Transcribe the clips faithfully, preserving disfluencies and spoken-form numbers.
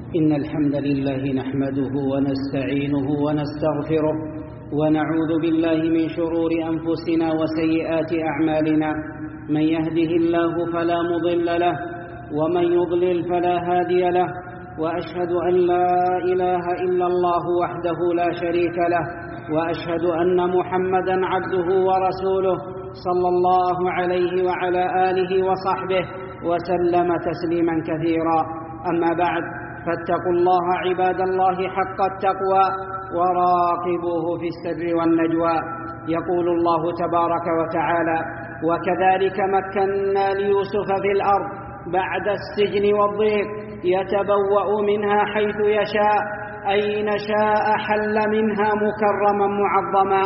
إن الحمد لله نحمده ونستعينه ونستغفره ونعوذ بالله من شرور أنفسنا وسيئات أعمالنا. من يهده الله فلا مضل له ومن يضلل فلا هادي له، وأشهد أن لا إله إلا الله وحده لا شريك له، وأشهد أن محمدًا عبده ورسوله صلى الله عليه وعلى آله وصحبه وسلم تسليما كثيرا. أما بعد، فاتقوا الله عباد الله حق التقوى وراقبوه في السر والنجوى. يقول الله تبارك وتعالى: وكذلك مكنا ليوسف في الأرض بعد السجن والضيق يتبوأ منها حيث يشاء، أين شاء حل منها مكرما معظما،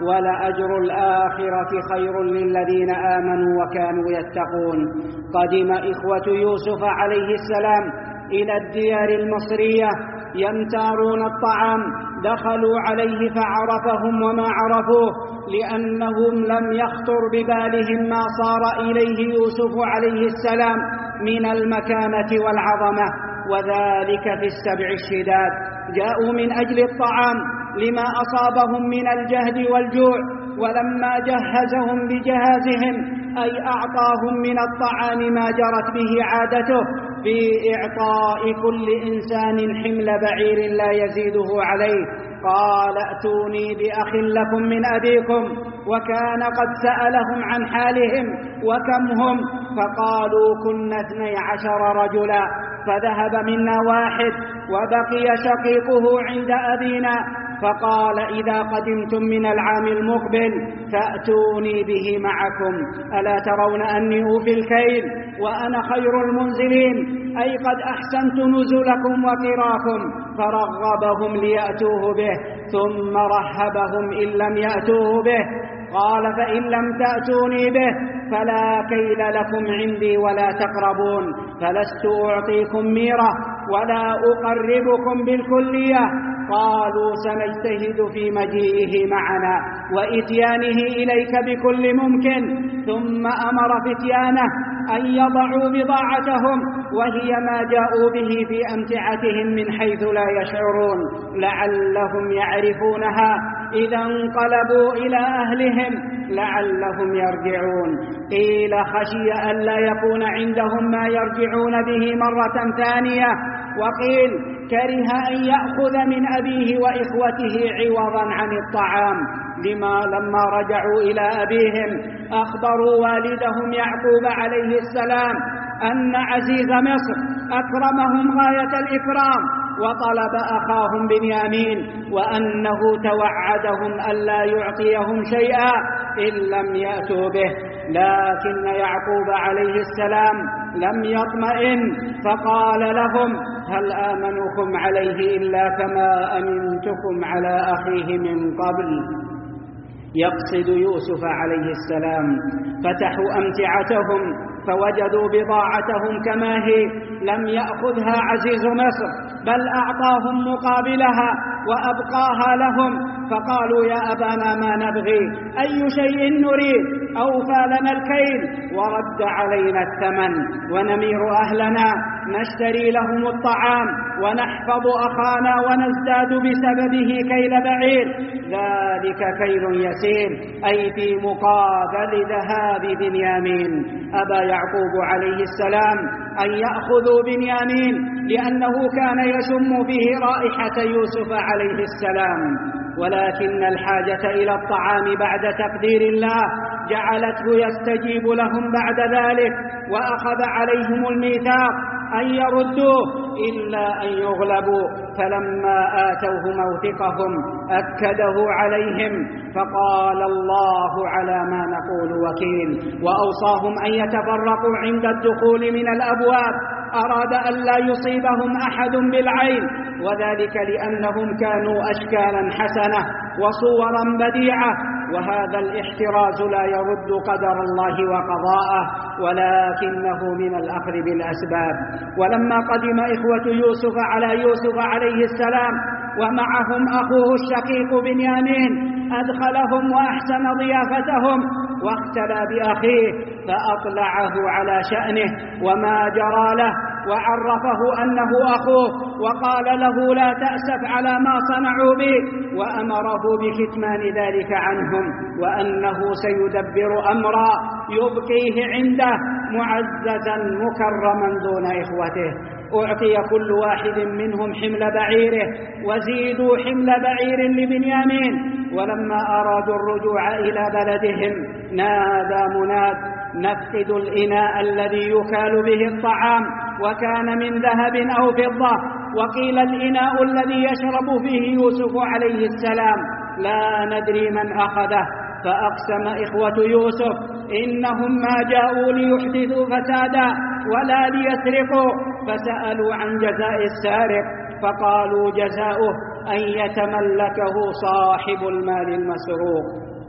ولأجر الآخرة خير للذين آمنوا وكانوا يتقون. قدم إخوة يوسف عليه السلام إلى الديار المصرية يمتارون الطعام، دخلوا عليه فعرفهم وما عرفوه، لأنهم لم يخطر ببالهم ما صار إليه يوسف عليه السلام من المكانة والعظمة، وذلك في السبع الشداد. جاءوا من أجل الطعام لما أصابهم من الجهد والجوع، ولما جهزهم بجهازهم أي أعطاهم من الطعام ما جرت به عادته في إعطاء كل إنسان حمل بعير لا يزيده عليه، قال: ائتوني بأخ لكم من أبيكم. وكان قد سألهم عن حالهم وكم هم، فقالوا: كنا اثني عشر رجلا، فذهب منا واحد وبقي شقيقه عند أبينا، فقال: إذا قدمتم من العام المقبل فأتوني به معكم، ألا ترون أني أوفي الكيل وأنا خير المنزلين، أي قد أحسنت نزلكم وقراكم. فرغبهم ليأتوه به، ثم رهبهم إن لم يأتوه به. قال: فإن لم تأتوني به فلا كيل لكم عندي ولا تقربون، فلست أعطيكم ميرة ولا أقربكم بالكلية. قالوا: سنجتهد في مجيئه معنا وإتيانه إليك بكل ممكن. ثم أمر فتيانه أن يضعوا بضاعتهم، وهي ما جاءوا به في أمتعتهم من حيث لا يشعرون، لعلهم يعرفونها إذا انقلبوا إلى أهلهم لعلهم يرجعون. قيل: خشي أن لا يكون عندهم ما يرجعون به مرة ثانية. وقيل: كره أن يأخذ من أبيه وإخوته عوضا عن الطعام. لما لما رجعوا إلى أبيهم أخبروا والدهم يعقوب عليه السلام أن عزيز مصر أكرمهم غاية الإكرام وطلب أخاهم بنيامين، وأنه توعدهم ألا يعطيهم شيئا إن لم يأتوا به. لكن يعقوب عليه السلام لم يطمئن، فقال لهم: هل آمنكم عليه إلا كما أمنتكم على أخيه من قبل؟ يقصد يوسف عليه السلام. فتحوا أمتعتهم فوجدوا بضاعتهم كما هي، لم يأخذها عزيز مصر، بل أعطاهم مقابلها وأبقاها لهم. فقالوا: يا أبانا ما نبغي، أي شيء نريد، أوفى لنا الكيل ورد علينا الثمن، ونمير أهلنا نشتري لهم الطعام ونحفظ أخانا ونزداد بسببه كيل بعير، ذلك كيل يسير، أي في مقابل ذهاب بنيامين. أبى يعقوب عليه السلام أن يأخذوا بنيامين، لأنه كان يشم فيه رائحة يوسف عليه السلام، ولكن الحاجة إلى الطعام بعد تقدير الله جعلته يستجيب لهم بعد ذلك، وأخذ عليهم الميثاق أن يردوه إلا أن يغلبوا. فلما آتوه موثقهم أكده عليهم، فقال: الله على ما نقول وكيل. وأوصاهم أن يتفرقوا عند الدخول من الأبواب، أراد أن لا يصيبهم أحد بالعين، وذلك لأنهم كانوا أشكالا حسنة وصورا بديعة، وهذا الاحتراز لا يرد قدر الله وقضاءه، ولكنه من الأخذ بالأسباب. ولما قدم إخوة يوسف على يوسف عليه السلام ومعهم أخوه الشقيق بنيامين، أدخلهم وأحسن ضيافتهم واختلى بأخيه، فأطلعه على شأنه وما جرى له، وعرفه أنه أخوه وقال له لا تأسف على ما صنعوا به، وأمره بكتمان ذلك عنهم، وأنه سيدبر أمرا يبقيه عنده معززا مكرما دون إخوته. أعطي كل واحد منهم حمل بعيره، وزيدوا حمل بعير لبنيامين. ولما أرادوا الرجوع إلى بلدهم نادى مناد: نفقد الإناء الذي يكال به الطعام، وكان من ذهب أو فضة، وقيل الإناء الذي يشرب فيه يوسف عليه السلام، لا ندري من أخذه. فأقسم إخوة يوسف إنهم ما جاءوا ليحدثوا فسادا ولا ليسرقوا، فسألوا عن جزاء السارق، فقالوا جزاؤه أن يتملكه صاحب المال المسروق.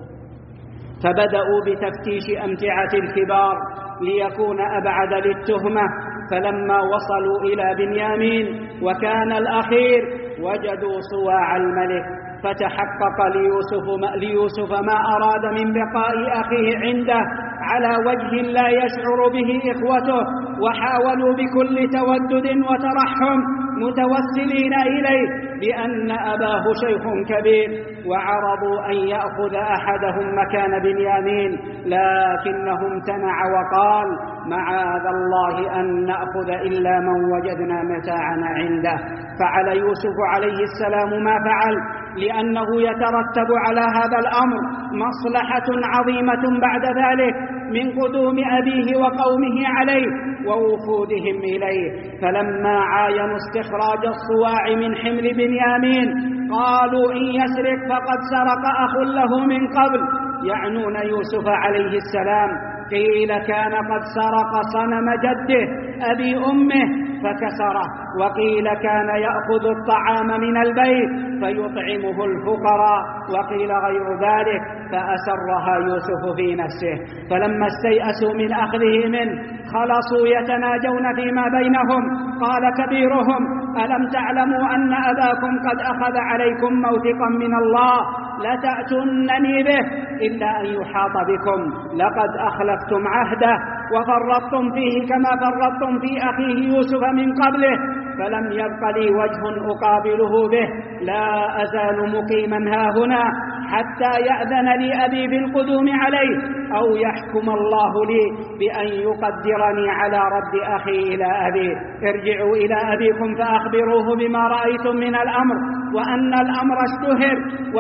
فبدأوا بتفتيش أمتعة الكبار ليكون أبعد للتهمة، فلما وصلوا إلى بنيامين وكان الأخير وجدوا صواع الملك، فتحقق ليوسف, ليوسف ما أراد من بقاء أخيه عنده على وجه لا يشعر به إخوته، وحاولوا بكل تودد وترحم متوسلين إليه بأن أباه شيخ كبير، وعرضوا أن يأخذ أحدهم مكان بنيامين، لكنه امتنع وقال: معاذ الله أن نأخذ إلا من وجدنا متاعنا عنده. فعل يوسف عليه السلام ما فعل، لأنه يترتب على هذا الأمر مصلحة عظيمة بعد ذلك من قدوم أبيه وقومه عليه ووفودهم إليه. فلما عاينوا استخراج الصواع من حمل بنيامين قالوا: إن يسرق فقد سرق أخ له من قبل، يعنون يوسف عليه السلام. قيل كان قد سرق صنم جده أبي أمه فكسره، وقيل كان يأخذ الطعام من البيت فيطعمه الفقراء، وقيل غير ذلك، فأسرها يوسف في نفسه. فلما استيأسوا من أخذه منه خلصوا يتناجون فيما بينهم. قال كبيرهم: ألم تعلموا أن أباكم قد أخذ عليكم موثقا من الله لتأتونني به إلا أن يحاط بكم؟ لقد أخلفتم عهده وفرطتم فيه كما فرطتم في أخيه يوسف من قبله، فلم يبق لي وجه أقابله به، لا أزال مقيما هاهنا حتى يأذن لي أبي بالقدوم عليه، أو يحكم الله لي بأن يقدرني على رد أخي إلى أبي. ارجعوا إلى أبيكم فأخبروه بما رأيتم من الأمر، وأن الأمر اشتهر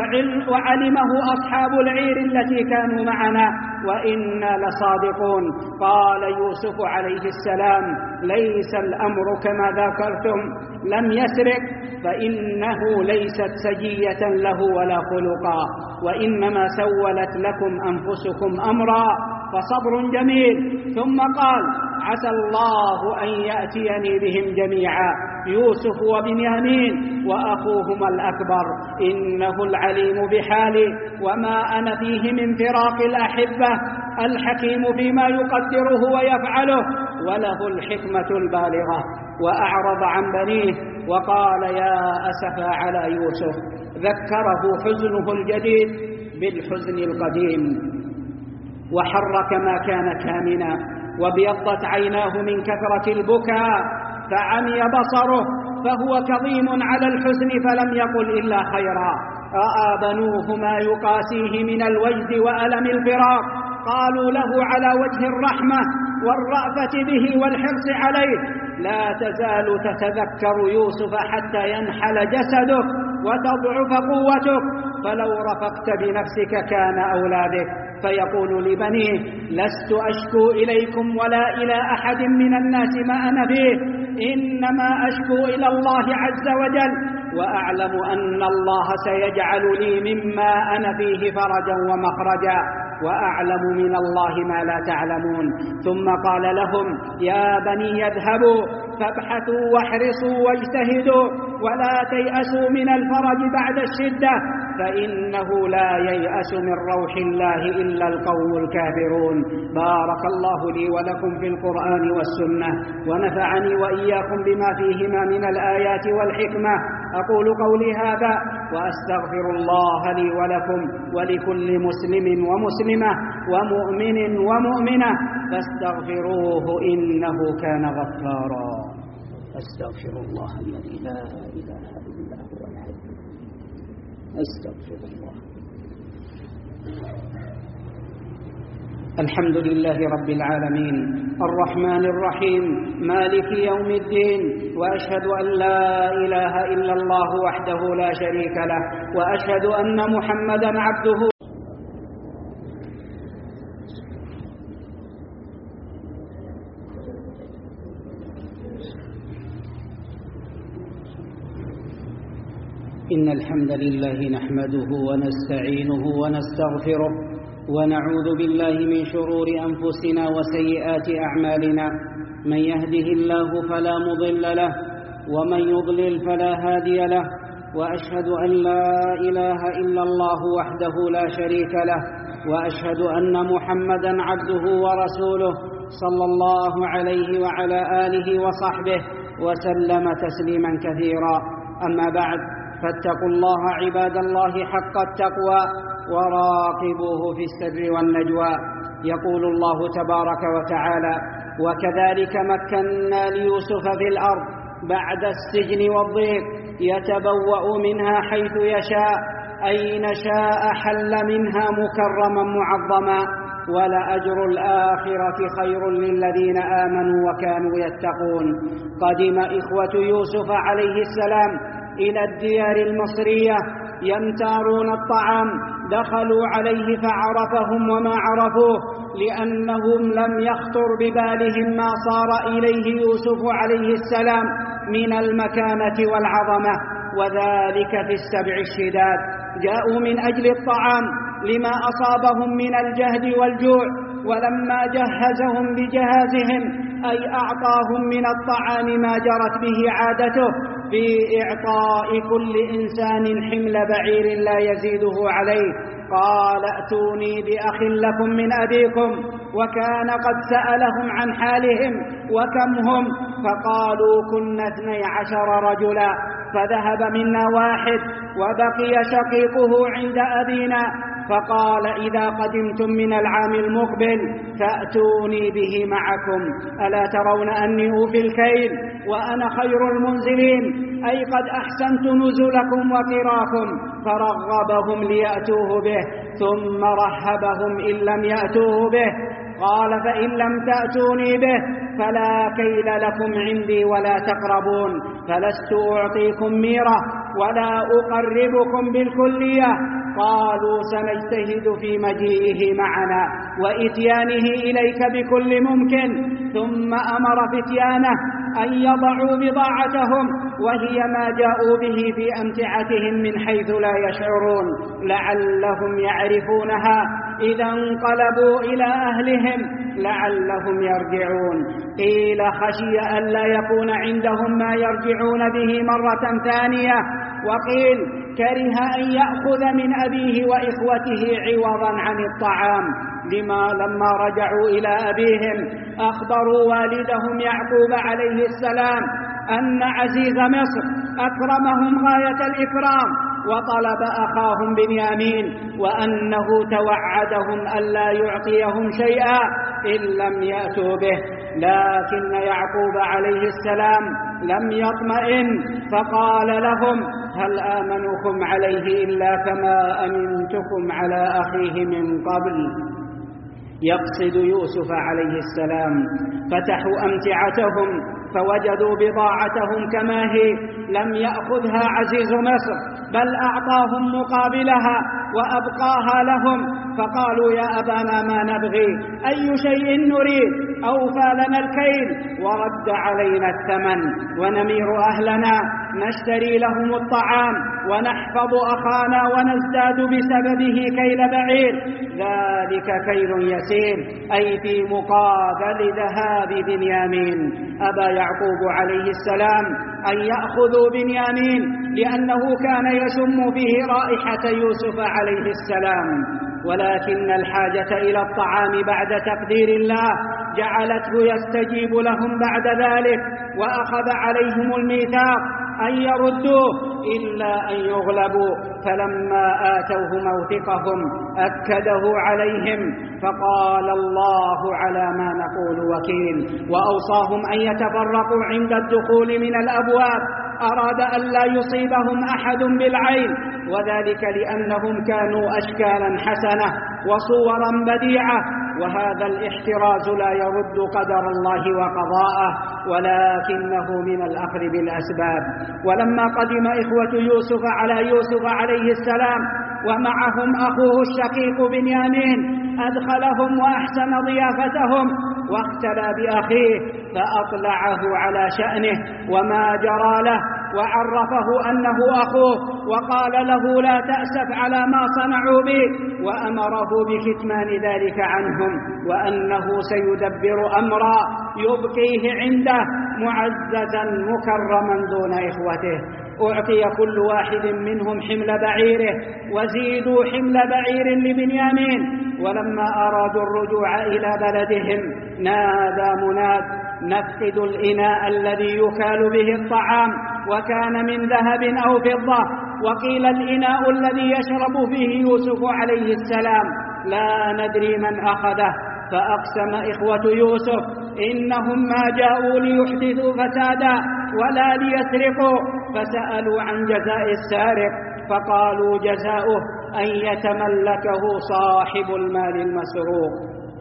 وعلمه أصحاب العير التي كانوا معنا، وإنا لصادقون. قال يوسف عليه السلام: ليس الأمر كما ذكرتم، لم يسرق، فإنه ليست سجية له ولا خلقا، وإنما سولت لكم أنفسكم أمرا، فصبر جميل. ثم قال: عسى الله أن يأتيني بهم جميعا، يوسف وبنيامين وأخوهما الأكبر، إنه العليم بحالي وما أنا فيه من فراق الأحبة، الحكيم فيما يقدره ويفعله، وله الحكمة البالغة. وأعرض عن بنيه وقال: يا أسفا على يوسف. ذكره حزنه الجديد بالحزن القديم، وحرك ما كان كامنا، وابيضت عيناه من كثرة البكاء، فعمي بصره، فهو كظيم على الحزن فلم يقل إلا خيرا. رأى بنوه ما يقاسيه من الوجد وألم الفراق، قالوا له على وجه الرحمة والرأفة به والحرص عليه: لا تزال تتذكر يوسف حتى ينحل جسدك وتضعف قوتك، فلو رفقت بنفسك كان أولى بك. فيقول لبنيه: لست أشكو إليكم ولا إلى أحد من الناس ما أنا فيه، إنما أشكو إلى الله عز وجل، وأعلم أن الله سيجعل لي مما أنا فيه فرجا ومخرجا، وأعلم من الله ما لا تعلمون. ثم قال لهم: يا بني اذهبوا فابحثوا واحرصوا واجتهدوا ولا تيأسوا من الفرج بعد الشدة، فإنه لا ييأس من روح الله إلا القوم الكافرون. بارك الله لي ولكم في القرآن والسنة، ونفعني وإياكم بما فيهما من الآيات والحكمة. أقول قولي هذا وأستغفر الله لي ولكم ولكل مسلم ومسلمة ومؤمن ومؤمنة، فاستغفروه إنه كان غفارا. أستغفر الله الذي لا إله إلا هو الحي. أستغفر الله. الحمد لله رب العالمين الرحمن الرحيم مالك يوم الدين، وأشهد أن لا إله إلا الله وحده لا شريك له، وأشهد أن محمدًا عبده. إن الحمد لله نحمده ونستعينه ونستغفره، ونعوذ بالله من شرور أنفسنا وسيئات أعمالنا. من يهده الله فلا مضل له، ومن يضلل فلا هادي له، وأشهد أن لا إله إلا الله وحده لا شريك له، وأشهد أن محمدًا عبده ورسوله صلى الله عليه وعلى آله وصحبه وسلم تسليمًا كثيرا. أما بعد، فاتقوا الله عباد الله حق التقوى، وراقبوه في السر والنجوى. يقول الله تبارك وتعالى: وكذلك مكنا ليوسف في الأرض بعد السجن والضيق يتبوأ منها حيث يشاء، أين شاء حل منها مكرما معظما، ولأجر الآخرة خير للذين آمنوا وكانوا يتقون. قدم إخوة يوسف عليه السلام إلى الديار المصرية يمتارون الطعام، دخلوا عليه فعرفهم وما عرفوه، لأنهم لم يخطر ببالهم ما صار إليه يوسف عليه السلام من المكانة والعظمة، وذلك في السبع الشداد. جاءوا من أجل الطعام لما أصابهم من الجهد والجوع، ولما جهزهم بجهازهم أي أعطاهم من الطعام ما جرت به عادته في إعطاء كل إنسان حمل بعير لا يزيده عليه، قال: ائتوني بأخ لكم من أبيكم. وكان قد سألهم عن حالهم وكم هم، فقالوا: كنا اثني عشر رجلا، فذهب منا واحد وبقي شقيقه عند أبينا. فقال: إذا قدمتم من العام المقبل فأتوني به معكم، ألا ترون أني أوفي الكيل وأنا خير المنزلين، أي قد أحسنت نزلكم وقراكم. فرغبهم ليأتوه به، ثم رهبهم إن لم يأتوه به. قال: فإن لم تأتوني به فلا كيل لكم عندي ولا تقربون، فلست أعطيكم ميرة ولا أقربكم بالكلية. قالوا: سنجتهد في مجيئه معنا وإتيانه إليك بكل ممكن. ثم أمر فتيانه أن يضعوا بضاعتهم، وهي ما جاءوا به في أمتعتهم من حيث لا يشعرون، لعلهم يعرفونها إذا انقلبوا إلى أهلهم لعلهم يرجعون. قيل: خشي ألا يكون عندهم ما يرجعون به مرة ثانية. وقيل: كره أن يأخذ من أبيه وإخوته عوضا عن الطعام. لما لما رجعوا إلى أبيهم أخبروا والدهم يعقوب عليه السلام أن عزيز مصر أكرمهم غاية الإكرام، وطلب أخاهم بنيامين، وأنه توعدهم ألا يعطيهم شيئا إن لم يأتوا به. لكن يعقوب عليه السلام لم يطمئن، فقال لهم: هل آمنكم عليه إلا كما أمنتكم على أخيه من قبل؟ يقصد يوسف عليه السلام. فتحوا أمتعتهم فوجدوا بضاعتهم كما هي، لم يأخذها عزيز مصر، بل أعطاهم مقابلها وأبقاها لهم. فقالوا: يا أبانا ما نبغي، أي شيء نريد، أوفى لنا الكيل ورد علينا الثمن، ونمير أهلنا نشتري لهم الطعام ونحفظ أخانا ونزداد بسببه كيل بعير، ذلك كيل يسير، أي في مقابل ذهاب بنيامين. أبى يعقوب عليه السلام أن يأخذوا بنيامين، لأنه كان يشم فيه رائحة يوسف عليه السلام، ولكن الحاجة إلى الطعام بعد تقدير الله جعلته يستجيب لهم بعد ذلك، وأخذ عليهم الميثاق أن يردوه إلا أن يغلبوا، فلما آتوه موثقهم أكده عليهم، فقال الله على ما نقول وكيل، وأوصاهم أن يتفرقوا عند الدخول من الأبواب، أراد أن لا يصيبهم أحد بالعين، وذلك لأنهم كانوا أشكالا حسنة وصورا بديعة، وهذا الاحتراز لا يرد قدر الله وقضاءه، ولكنه من الأخذ بالأسباب. ولما قدم إخوة يوسف على يوسف عليه السلام ومعهم أخوه الشقيق بنيامين، أدخلهم وأحسن ضيافتهم واختلى بأخيه، فأطلعه على شأنه وما جرى له، وعرفه أنه أخوه، وقال له لا تأسف على ما صنعوا به، وأمره بكتمان ذلك عنهم، وأنه سيدبر أمرا يبقيه عنده معززا مكرما دون إخوته. أعطي كل واحد منهم حمل بعيره، وزيدوا حمل بعير لبنيامين. ولما أرادوا الرجوع إلى بلدهم نادى مناد: نفقد الإناء الذي يكال به الطعام، وكان من ذهب أو فضة، وقيل الإناء الذي يشرب فيه يوسف عليه السلام، لا ندري من أخذه. فأقسم إخوة يوسف إنهم ما جاءوا ليحدثوا فسادا ولا ليسرقوا، فسألوا عن جزاء السارق، فقالوا جزاؤه أن يتملكه صاحب المال المسروق.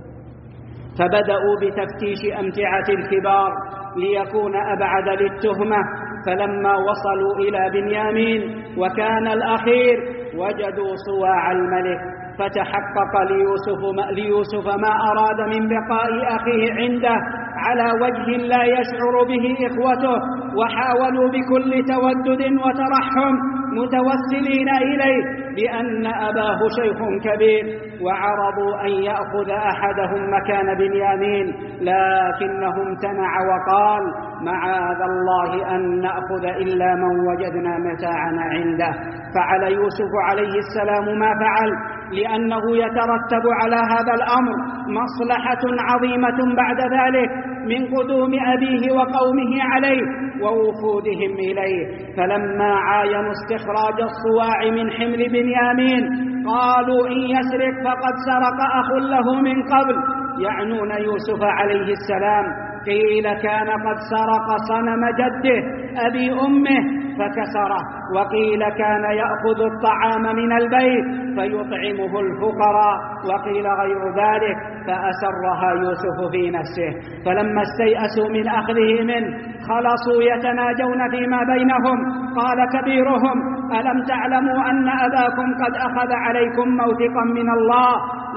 فبدأوا بتفتيش أمتعة الكبار ليكون أبعد للتهمة، فلما وصلوا إلى بنيامين وكان الأخير وجدوا صواع الملك، فتحقق ليوسف, ليوسف ما أراد من بقاء أخيه عنده على وجه لا يشعر به إخوته، وحاولوا بكل تودد وترحم متوسلين إليه بأن أباه شيخ كبير، وعرضوا أن يأخذ أحدهم مكان بنيامين، لكنه امتنع وقال: معاذ الله أن نأخذ إلا من وجدنا متاعنا عنده. فعل يوسف عليه السلام ما فعل، لأنه يترتب على هذا الأمر مصلحة عظيمة بعد ذلك من قدوم أبيه وقومه عليه ووفودهم إليه. فلما عاينوا استخراج الصواع من حمل بنيامين قالوا: إن يسرق فقد سرق أخ له من قبل، يعنون يوسف عليه السلام. قيل كان قد سرق صنم جده أبي أمه فكسره، وقيل كان يأخذ الطعام من البيت فيطعمه الفقراء، وقيل غير ذلك، فأسرها يوسف في نفسه. فلما استيأسوا من أخذه منه خلصوا يتناجون فيما بينهم. قال كبيرهم: ألم تعلموا أن أباكم قد أخذ عليكم موثقا من الله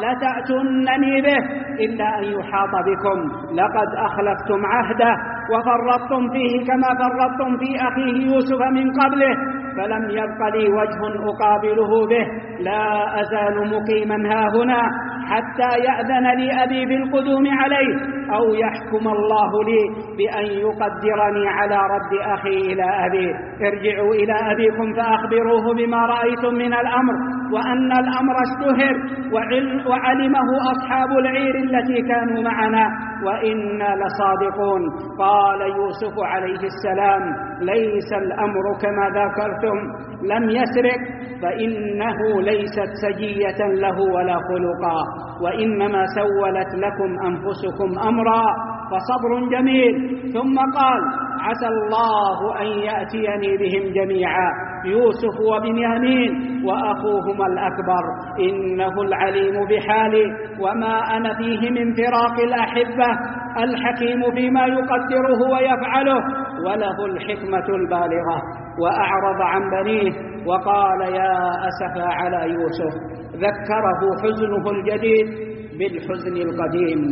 لتأتونني به إلا أن يحاط بكم؟ لقد أخلفتم عهده وفرطتم فيه كما فرطتم في أخيه يوسف من قبله، فلم يبق لي وجه أقابله به، لا أزال مقيما هاهنا حتى يأذن لي أبي بالقدوم عليه، أو يحكم الله لي بأن يقدرني على رد أخي إلى أبيه. ارجعوا إلى أبيكم فأخبروه بما رأيتم من الأمر، وأن الأمر اشتهر وعلمه أصحاب العير التي كانوا معنا، وإنا لصادقون. قال يوسف عليه السلام: ليس الأمر كما ذكرتم، لم يسرق، فإنه ليست سجية له ولا خلقا، وإنما سولت لكم أنفسكم أمرا، فصبر جميل. ثم قال: عسى الله أن يأتيني بهم جميعا، يوسف وبنيامين وأخوهما الأكبر، إنه العليم بحالي وما أنا فيه من فراق الأحبة، الحكيم فيما يقدره ويفعله، وله الحكمة البالغة. وأعرض عن بنيه وقال: يا أسفا على يوسف. ذكره حزنه الجديد بالحزن القديم،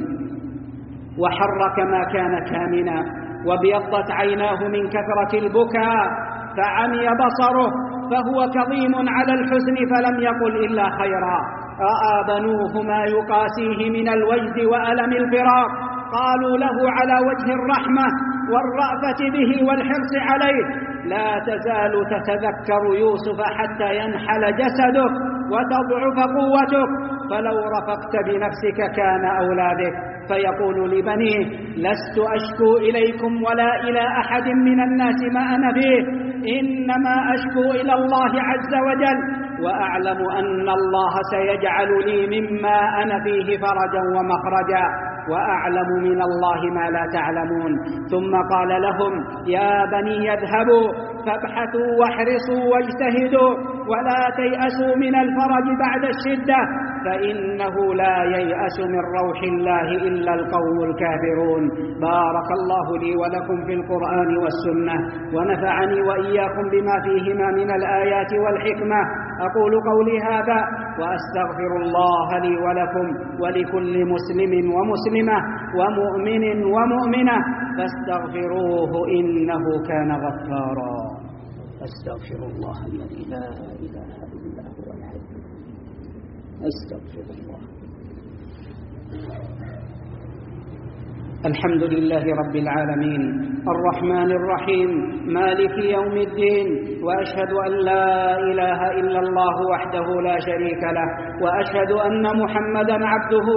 وحرك ما كان كامنا، وابيضت عيناه من كثرة البكاء، فعمي بصره، فهو كظيم على الحزن فلم يقل إلا خيرا. رأى بنوه ما يقاسيه من الوجد وألم الفراق، قالوا له على وجه الرحمة والرأفة به والحرص عليه: لا تزال تتذكر يوسف حتى ينحل جسدك وتضعف قوتك، فلو رفقت بنفسك كان أولى بك. فيقول لبنيه: لست أشكو إليكم ولا إلى أحد من الناس ما أنا فيه، إنما أشكو إلى الله عز وجل، وأعلم أن الله سيجعل لي مما أنا فيه فرجا ومخرجا، وأعلم من الله ما لا تعلمون. ثم قال لهم: يا بني اذهبوا فابحثوا واحرصوا واجتهدوا ولا تيأسوا من الفرج بعد الشدة، فإنه لا ييأس من روح الله إلا القوم الكافرون. بارك الله لي ولكم في القرآن والسنة، ونفعني وإياكم بما فيهما من الآيات والحكمة. أقول قولي هذا وأستغفر الله لي ولكم ولكل مسلم ومسلمة ومؤمن ومؤمنة فاستغفروه إنه كان غفارا. أستغفر الله الذي لا إله إلا هو الحي. أستغفر الله. الحمد لله رب العالمين الرحمن الرحيم مالك يوم الدين، وأشهد أن لا إله إلا الله وحده لا شريك له، وأشهد أن محمدًا عبده